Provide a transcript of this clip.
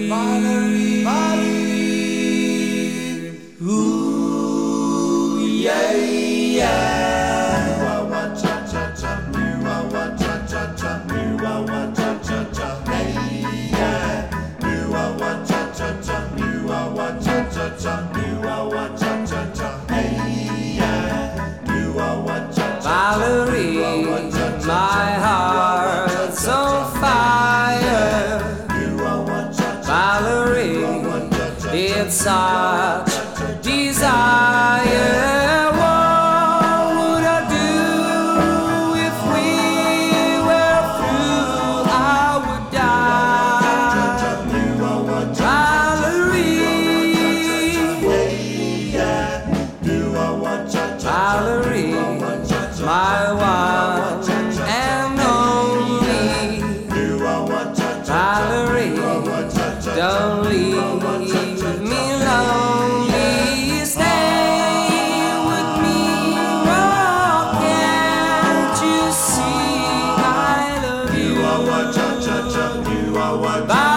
Valerie, Valerie, ooh, yeah, yeah. Valerie, my heart's on fire. Valerie, it's such desire. What would I do if we were through? I would die. Valerie, my one and only. Valerie, don't leave me lonely. Stay with me, oh, can't you see I love you?